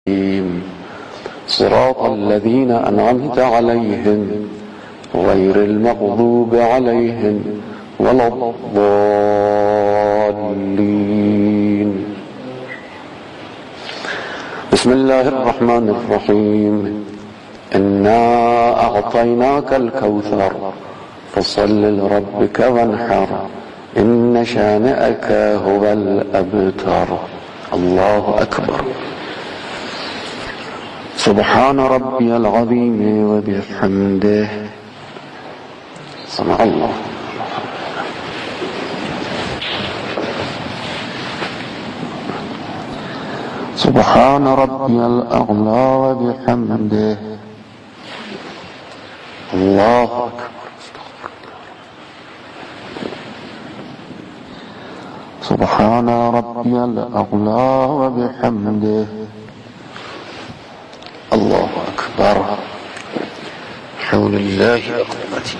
صراط الذين أنعمت عليهم غير المغضوب عليهم ولا الضالين. بسم الله الرحمن الرحيم. إنا أعطيناك الكوثر فصل لربك وانحر إن شانئك هو الأبتر. الله أكبر. سبحان ربي العظيم وبحمده. سمع الله. سبحان ربي الأعلى وبحمده. الله أكبر. سبحان ربي الأعلى وبحمده. الله أكبر. حول الله وقوته.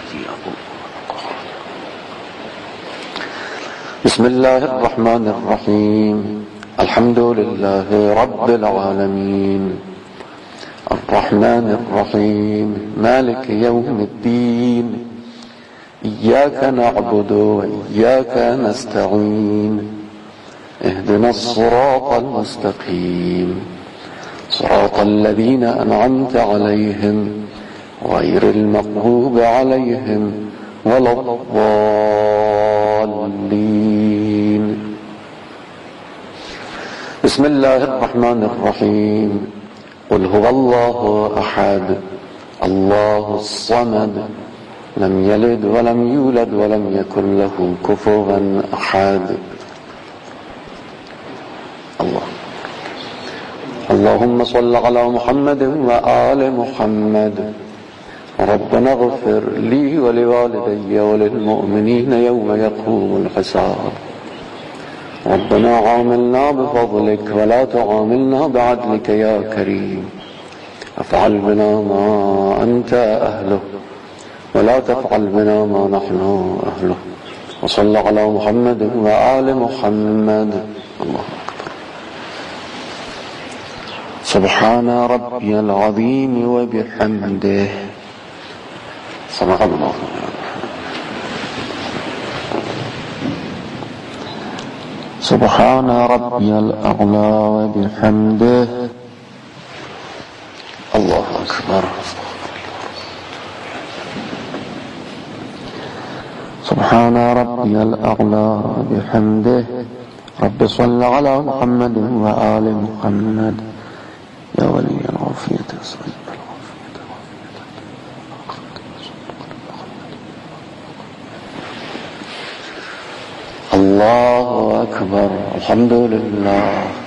بسم الله الرحمن الرحيم. الحمد لله رب العالمين الرحمن الرحيم مالك يوم الدين إياك نعبد وإياك نستعين اهدنا الصراط المستقيم صراط الذين أنعمت عليهم غير المغضوب عليهم ولا الضالين. بسم الله الرحمن الرحيم. قل هو الله أحد الله الصمد لم يلد ولم يولد ولم يكن له كفوا أحد. الله. اللهم صل على محمد وآل محمد. ربنا اغفر لي ولوالدي وللمؤمنين يوم يقوم الحساب. ربنا عاملنا بفضلك ولا تعاملنا بعدلك يا كريم. افعل بنا ما أنت أهله ولا تفعل بنا ما نحن أهله. وصل على محمد وآل محمد. الله أكبر. سبحان ربي العظيم وبحمده. سمع الله. سبحان ربي الأعلى وبحمده. الله أكبر. سبحان ربي الأعلى وبحمده. رب صل على محمد وآل محمد يا ولي العافية. الله أكبر. الحمد لله.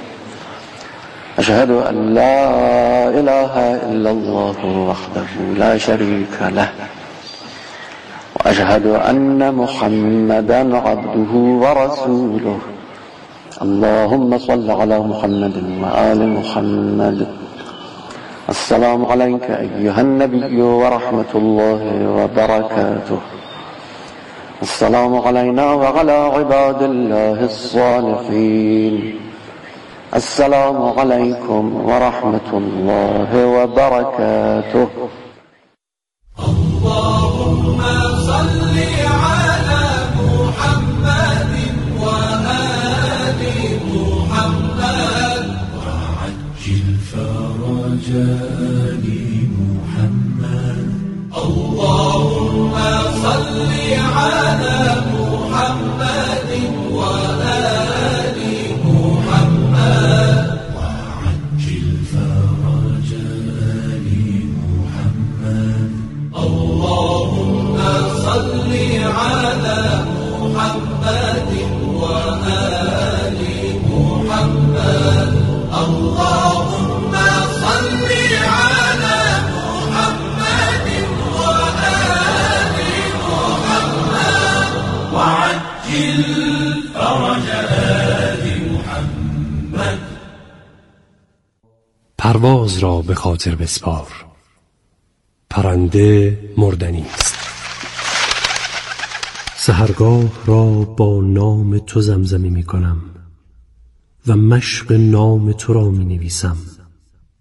أشهد أن لا إله إلا الله وحده لا شريك له وأشهد أن محمدا عبده ورسوله. اللهم صل على محمد وآل محمد. السلام عليك أيها النبي ورحمة الله وبركاته. السلام علينا وعلى عباد الله الصالحين. السلام عليكم ورحمة الله وبركاته. اللهم صل على محمد وآل محمد وعجل فرج آل محمد. اللهم صل على محمد وآل محمد وعجل فرج آل محمد. اللهم صل على محمد وآل محمد. اللهم صل على محمد وآل محمد وعجل فرج آل محمد. پرواز را به خاطر بسپار، پرنده مردنی است. سحرگاه را با نام تو زمزمه می کنم و مشق نام تو را می نویسم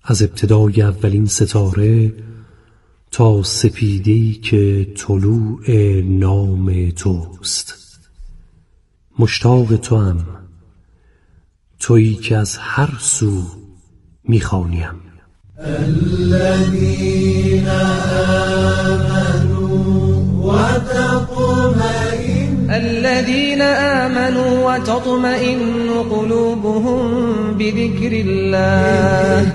از ابتدای اولین ستاره تا سپیدی که طلوع نام توست. مشتاق توام، تویی که از هر سو میخوانیم. الذين آمنوا وتطمئن قلوبهم بذكر الله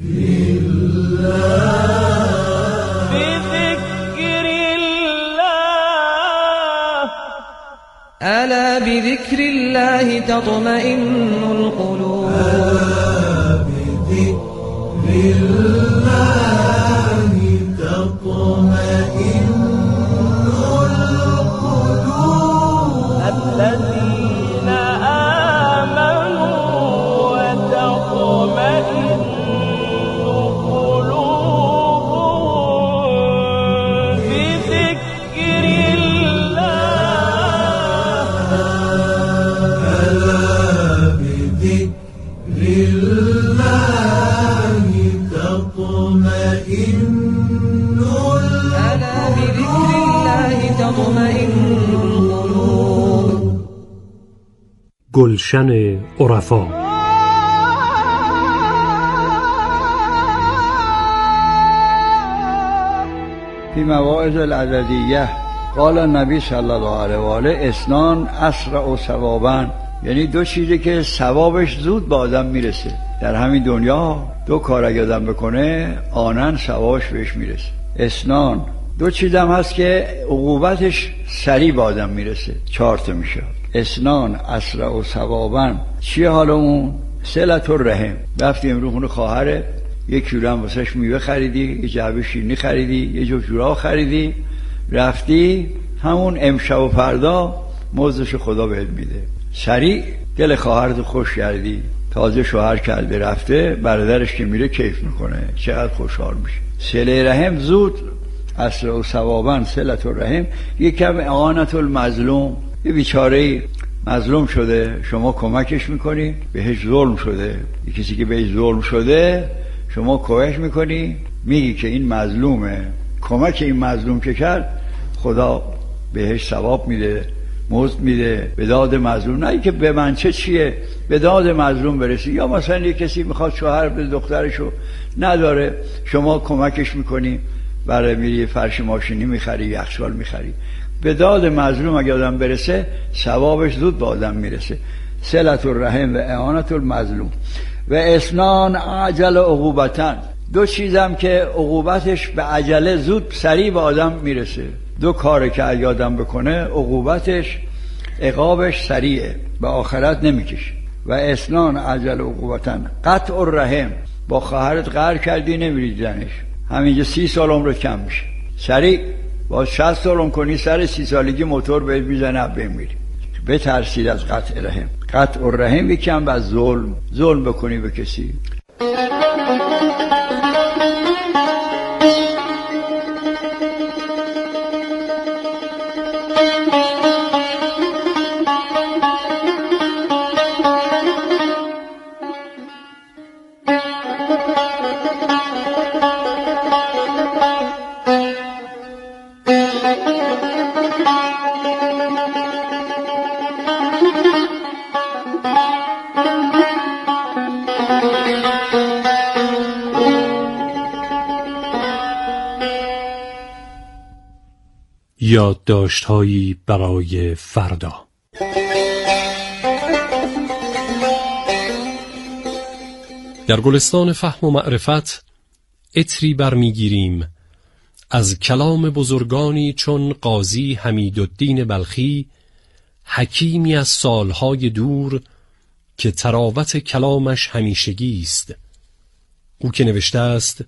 ألا بذكر الله تطمئن القلوب. الذين آمنوا وتطمئن قلوبهم بذكر الله ألا بذكر الله تطمئن القلوب. گلشن عرفا. فی مواعظ العددیه قال النبی صلی الله علیه و آله اثنان اسرع ثوابا، یعنی دو چیزی که ثوابش زود به آدم میرسه در همین دنیا. دو کار اگه آدم بکنه آنن ثوابش بهش میرسه. اثنان، دو چیز هم هست که عقوبتش سریع به آدم میرسه. 4 تا میشه. اثنان اسرع ثوابا. چیه حالا اون؟ صلة الرحم. رفتی امروز خونه خواهرت، یک کیلو هم واسش میوه خریدی، یه جعبه شیرینی خریدی، یه جفت جوراب خریدی، رفتی همون امشب و فردا مزدش خدا بهت میده. سریع دل خواهرت خوش کردی، تازه شوهر کرده رفته، برادرش که میره کیف میکنه، چقدر خوشحال میشه. صله رحم زود اسرع ثوابا صلة الرحم. یکم اعانت المظلوم، یه بیچاره مظلوم شده، شما کمکش میکنی، بهش ظلم شده، یه کسی که بهش ظلم شده شما کمک میکنی، میگی که این مظلومه، کمک این مظلوم که کرد خدا بهش ثواب میده، مزد میده. به داد مظلوم، نه که به من چیه، به داد مظلوم برسی. یا مثلا یه کسی میخواد شوهر به دخترشو نداره، شما کمکش میکنی، برای میری فرش ماشینی میخری، یخچال میخری. به داد مظلوم اگه آدم برسه ثوابش زود به آدم میرسه. صلة الرحم و اعانت المظلوم. و اثنان عجل عقوبتن، دو چیزم که عقوبتش به عجله زود سریع به آدم میرسه. دو کاره که اگه آدم بکنه عقوبتش عقابش سریعه، به آخرت نمیکشه. و اثنان عجل عقوبتن قطع الرحم. با خواهرت قهر کردی نمیری دیدنش، همینجا 30 سال عمرت کم میشه، سریع با 60 سال عمر کنی سر 30 سالگی موتور بهت میزنه بمیری. بترسید از قطع رحم. قطع الرحم یکم از ظلم بکنی به کسی. یادداشت‌هایی برای فردا. در گلستان فهم و معرفت عطری برمیگیریم از کلام بزرگانی چون قاضی حمیدالدین بلخی، حکیمی از سالهای دور که تراوت کلامش همیشگی است. او که نوشته است: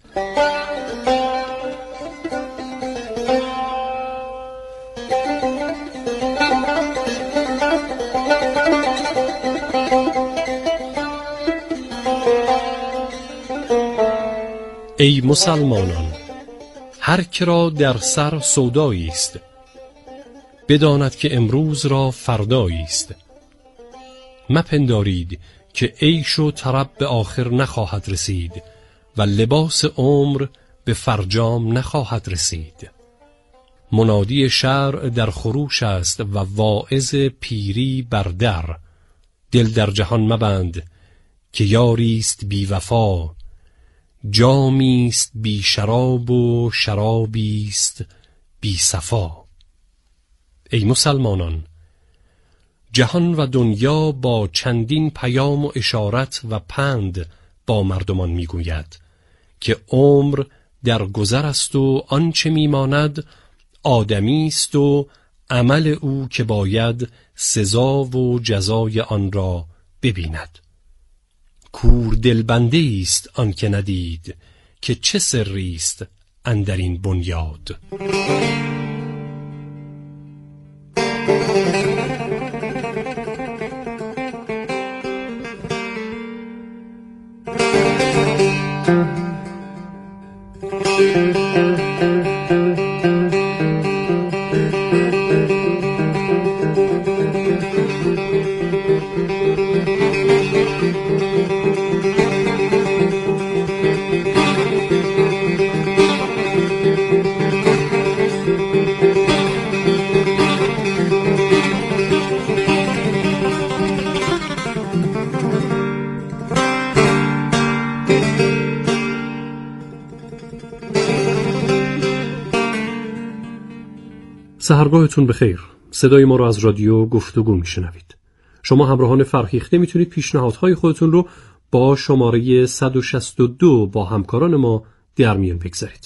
ای مسلمانان، هر که را در سر سودایی است بداند که امروز را فردایی است. مپندارید که عیش و طرب به آخر نخواهد رسید و لباس عمر به فرجام نخواهد رسید. منادی شرع در خروش است و واعظ پیری بر در. دل در جهان مبند که یاریست بی وفا، جامیست بی شراب و شرابیست بی صفا. ای مسلمانان، جهان و دنیا با چندین پیام و اشارت و پند با مردمان میگوید که عمر در گذر است و آنچه میماند آدمی است و عمل او که باید سزا و جزای آن را ببیند. کور دلبنده است آن که ندید که چه سری است اندر این بنیاد. سحرگاهتون بخیر. صدای ما رو از رادیو گفتگو میشنوید. شما همراهان فرهیخته میتونید پیشنهادهای خودتون رو با شماره 162 با همکاران ما در میان بگذارید.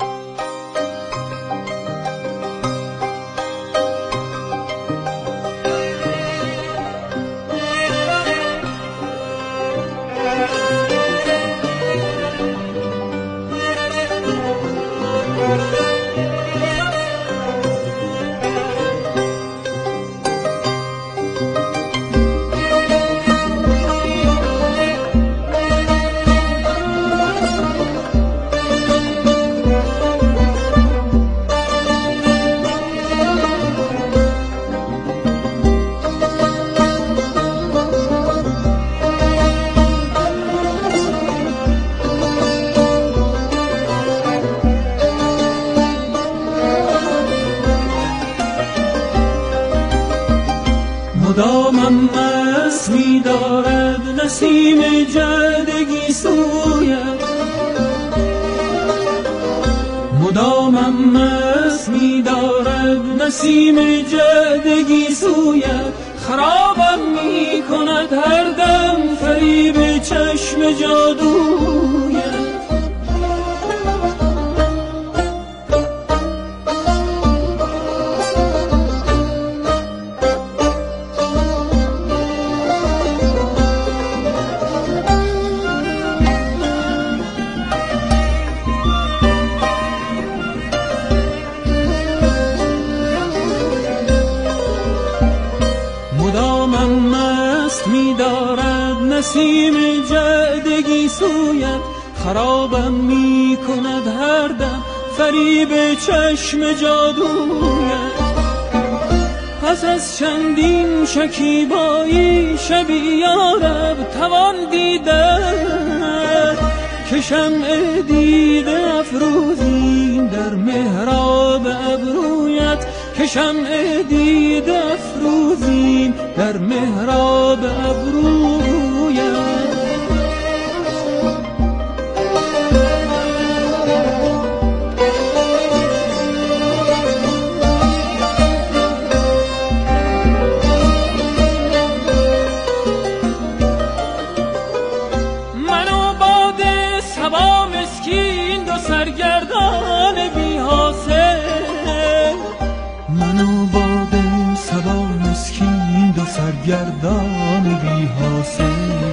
مدامم مست می دارد نسیم جدگی سویت، مدامم مست می دارد نسیم جدگی سویت، خرابم می کند هر دم فریب چشم جادویت. نسیم جدگی سویت، خرابم می کند هر دم فریب چشم جادویت. پس از چندین شکیبایی شبی یارب توان دیدن که شمع دیده افروزیم در محراب ابرویت، که شمع دیده افروزیم در محراب ابرویت. گردان بی حاصل،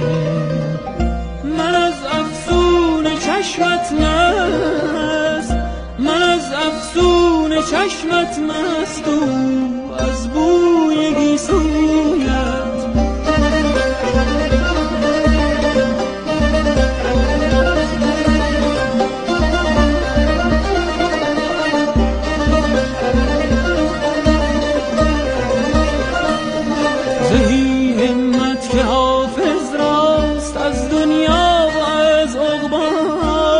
من از افسون چشمت مست، من از افسون چشمت مست و از بوی گیسویت. که حافظ راست از دنیا و از عقبا،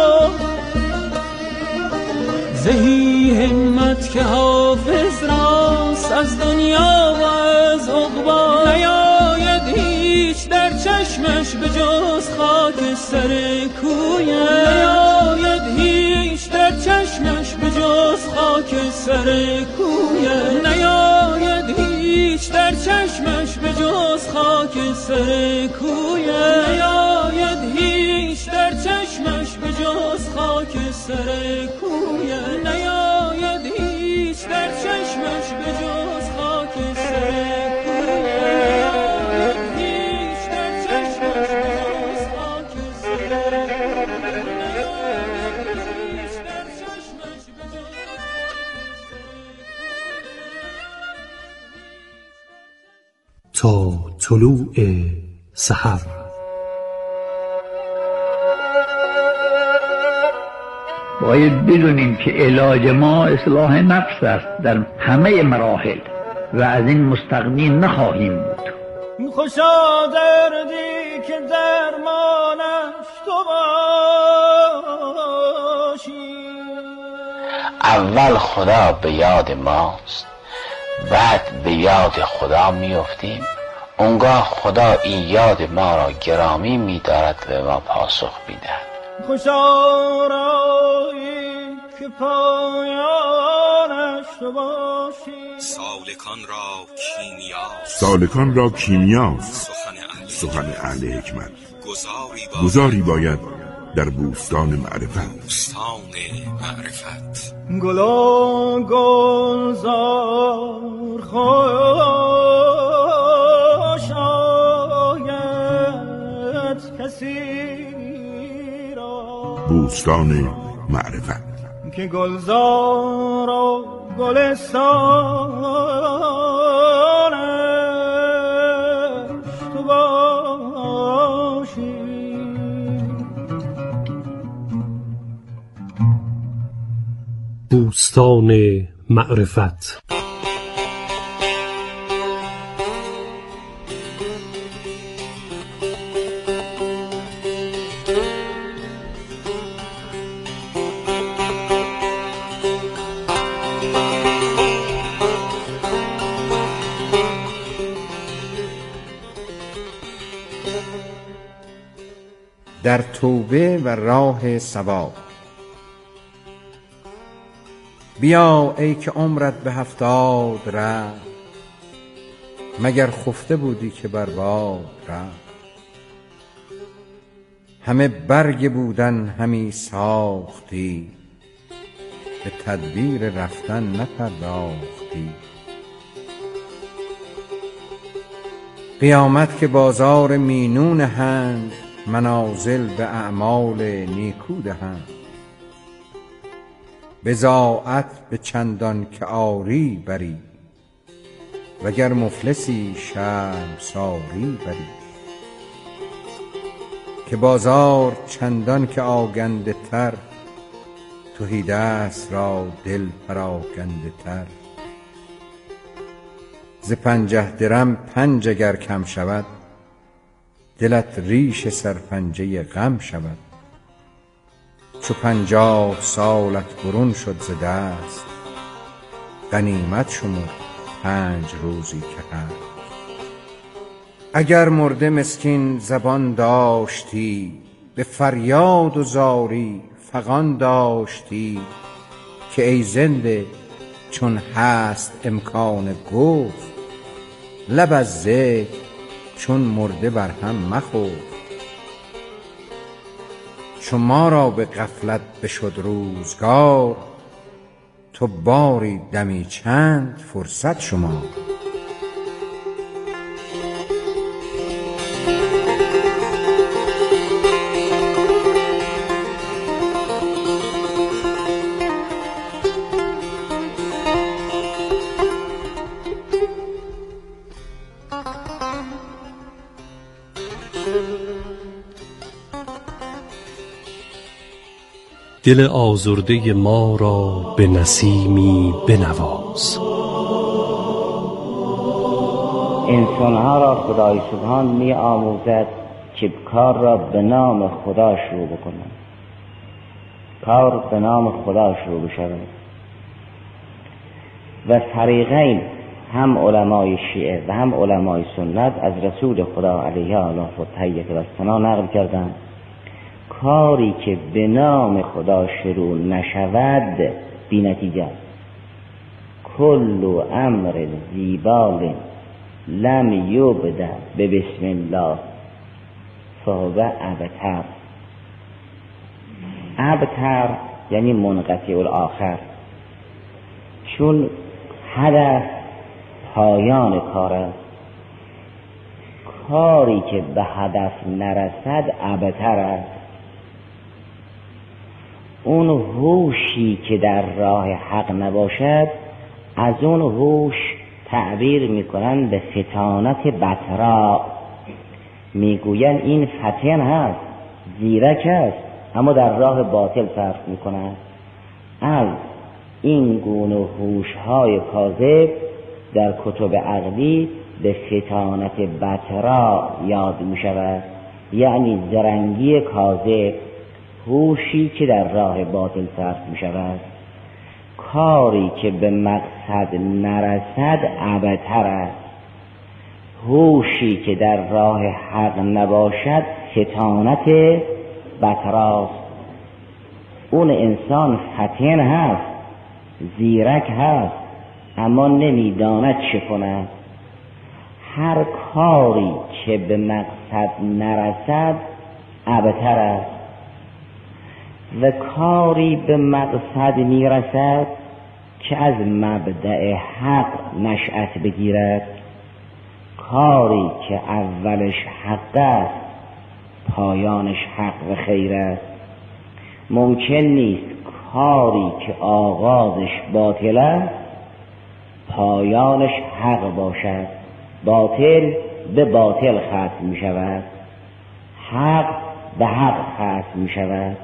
که حافظ راست از دنیا و از عقبی. نیاید هیچ در چشمش به جز خاک سر کویش، نیاید هیچ در چشمش به جز خاک سر کویش، نیاید هیچ در چشمش به جز خاک سر کویش، نیاید هیچ در چشمش به جز خاک سر کویش، نیاید هیچ در چشمش به جز خاک سر تا طلوع سحر. باید بدونیم که علاج ما اصلاح نفس است در همه مراحل و از این مستغنی نخواهیم بود. خوشا دردی که درمانش تو باشی. اول خدا به یاد ماست، بعد به یاد خدا میافتیم. اونگاه خدا این یاد ما را گرامی می‌دارد و به ما پاسخ می‌دهد. خوشا رایی که پایانش تو باشی. سالکان را کیمیاست سخن اهل حکمت. گذاری باید در بوستان معرفت. گلا گلزار خوش آید کسی را. بوستان معرفت که گلزار و گلستانش تو باشی. بوستان معرفت. در توبه و راه ثواب. بیا ای که عمرت به 70 رفت، مگر خفته بودی که برباد رفت. همه برگ بودن همی ساختی، به تدبیر رفتن نپرداختی. قیامت که بازار مینون هند، منازل به اعمال نیکو دهند. بضاعت به چندان که آری بری، وگر مفلسی شرمساری بری. که بازار چندان که آگنده تر، تهیدست را دل پراکنده تر. ز 50 درم 5 اگر کم شود، دلت ریش سرپنجه غم شود. چو 50 سالت برون شد ز دست، غنیمت شمر 5 روزی که هست. اگر مرده مسکین زبان داشتی، به فریاد و زاری فغان داشتی. که ای زنده چون هست امکان گفت، لب از ذکر چون مرده بر هم مخفت. چو ما را به غفلت بشد روزگار، تو باری دمی چند فرصت شما. دل آزرده ما را به نسیمی بنواز. انسانها را خدای سبحان می آموزد که کار را به نام خدا شروع بکنند. کار به نام خدا شروع بشود. و فریقین، هم علمای شیعه و هم علمای سنت، از رسول خدا علیه آله و تحیت و ثنا نقل کردند کاری که به نام خدا شروع نشود بی نتیجه است. کل امر زیبال لم یبدأ به بسم الله فهو ابتر. ابتر یعنی منقطع الاخر، چون هدف پایان کار است. کاری که به هدف نرسد ابتر است. اون هوشی که در راه حق نباشد، از اون هوش تعبیر میکنن به فطانت بطرا. میگوین این فطن هست، زیرک هست، اما در راه باطل صرف میکنن. از این گونه هوش‌های کاذب در کتب عقلی به فطانت بطرا یاد میشود، یعنی زرنگی کاذب، هوشی که در راه باطل صرف میشود. کاری که به مقصد نرسد ابتر است. هوشی که در راه حق نباشد فطانت بطراست. اون انسان فطن هست، زیرک هست، اما نمیداند چه کند. هر کاری که به مقصد نرسد ابتر است و کاری به مقصد میرسد که از مبدأ حق نشأت بگیرد. کاری که اولش حق است پایانش حق و خیر است. ممکن نیست کاری که آغازش باطل است پایانش حق باشد. باطل به باطل ختم می شود، حق به حق ختم می شود.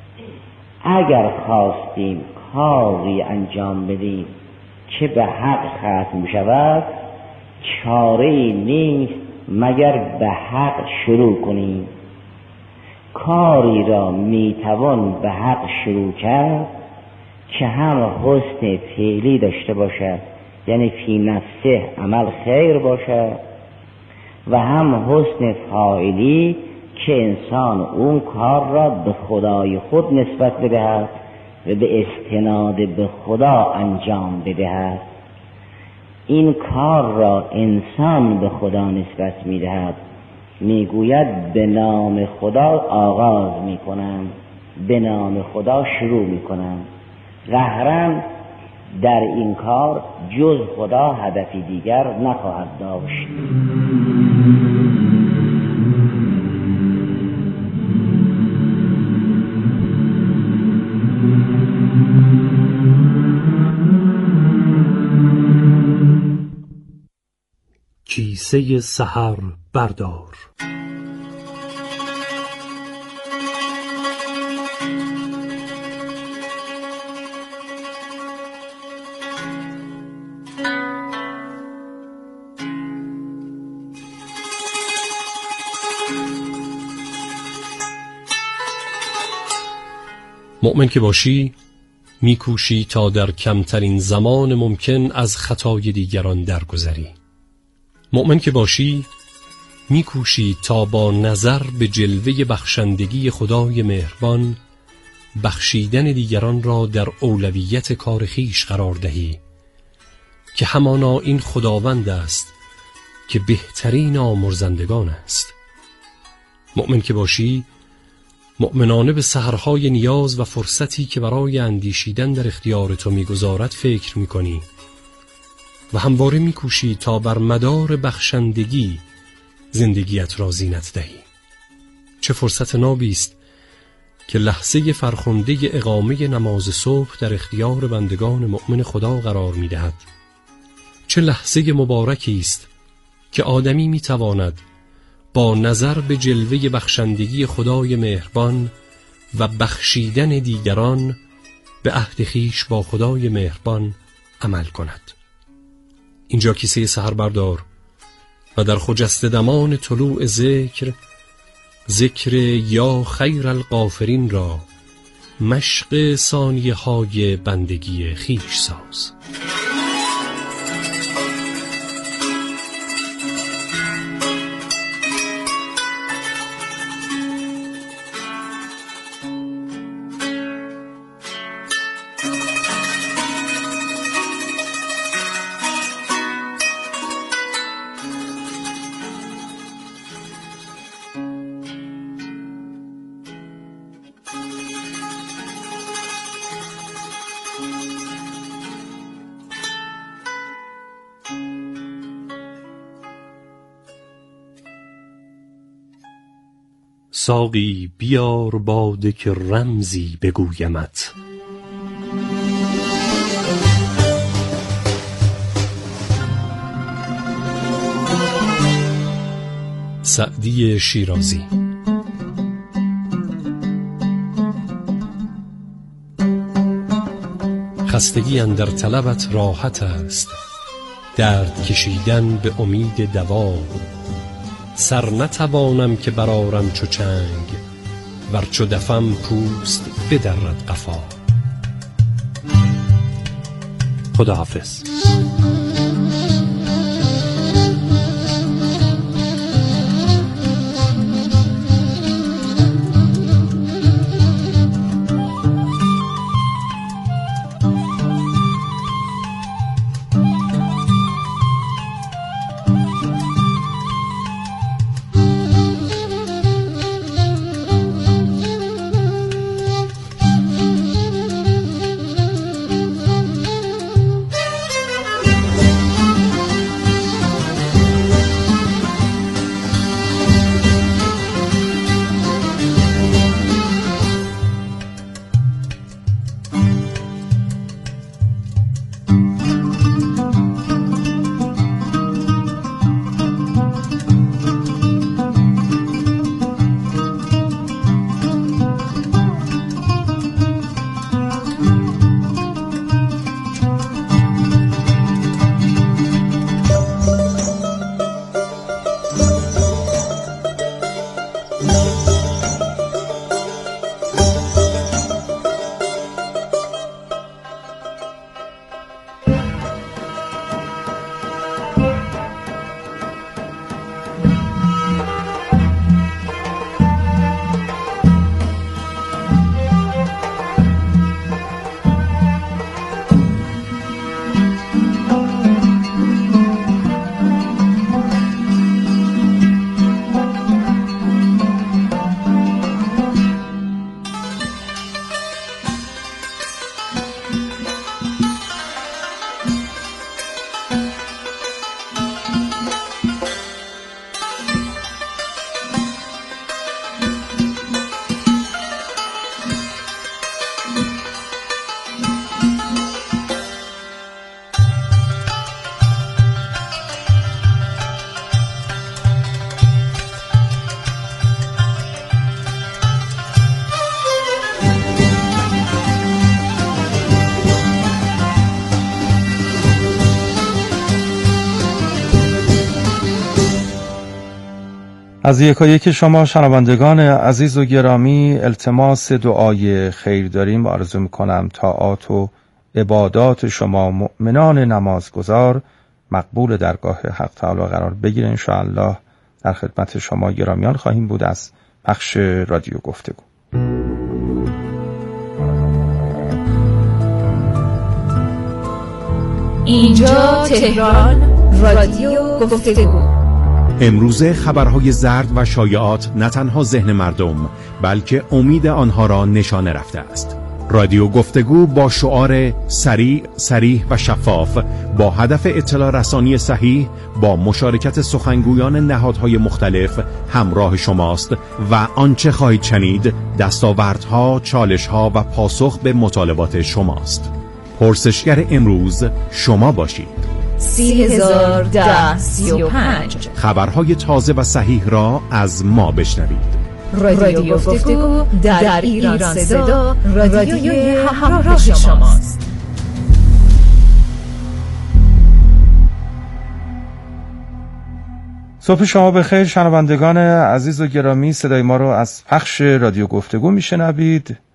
اگر خواستیم کاری انجام بدیم که به حق ختم می شود، چاره‌ای نیست مگر به حق شروع کنیم. کاری را می توان به حق شروع کرد که هم حسن فعلی داشته باشد، یعنی فی نفسه عمل خیر باشد، و هم حسن فاعلی که انسان اون کار را به خدای خود نسبت بدهد و به استناد به خدا انجام بدهد. این کار را انسان به خدا نسبت میدهد، میگوید به نام خدا آغاز میکنم، به نام خدا شروع میکنم. قهرن در این کار جز خدا هدفی دیگر نخواهد داشت. کیسه سحر بردار. مؤمن که باشی میکوشی تا در کمترین زمان ممکن از خطای دیگران درگذری. مؤمن که باشی میکوشی تا با نظر به جلوه بخشندگی خدای مهربان بخشیدن دیگران را در اولویت کار خویش قرار دهی که همانا این خداوند است که بهترین آمرزندگان است. مؤمن که باشی مؤمنانه به سحرهای نیاز و فرصتی که برای اندیشیدن در اختیار تو میگذارد فکر میکنی و همواره میکوشی تا بر مدار بخشندگی زندگیت را زینت دهی. چه فرصت نابی است که لحظه فرخنده اقامه نماز صبح در اختیار بندگان مؤمن خدا قرار میدهد. چه لحظه مبارکی است که آدمی میتواند با نظر به جلوه بخشندگی خدای مهربان و بخشیدن دیگران به عهد خویش با خدای مهربان عمل کند. اینجا کیسه سحر بردار و در خجسته دمان طلوع ذکر یا خیر الغافرین را مشق ثانیه های بندگی خویش ساز. ساقی بیار باده که رمزی بگویمت. سعدی شیرازی. خستگی اندر طلبت راحت است، درد کشیدن به امید دوا. سر نتوانم که برارم چو چنگ، ور چو دفم پوست بدرد قفا. خداحافظ. از یکایک شما شنوندگان عزیز و گرامی التماس دعای خیر داریم و آرزو میکنم طاعات و عبادات شما مؤمنان نمازگزار مقبول درگاه حق تعالی قرار بگیره. انشاءالله در خدمت شما گرامیان خواهیم بود از پخش رادیو گفتگو. اینجا تهران، رادیو گفتگو. امروزه خبرهای زرد و شایعات نه تنها ذهن مردم بلکه امید آنها را نشانه رفته است. رادیو گفتگو با شعار سریع، صریح و شفاف با هدف اطلاع رسانی صحیح با مشارکت سخنگویان نهادهای مختلف همراه شماست و آنچه خواهید شنید دستاوردها، چالشها و پاسخ به مطالبات شماست. پرسشگر امروز شما باشید. 301035 خبرهای تازه و صحیح را از ما بشنوید. رادیو گفتگو در ایران صدا، رادیوی همراه شماست. صبح شما بخیر شنوندگان عزیز و گرامی. صدای ما رو از پخش رادیو گفتگو میشنوید.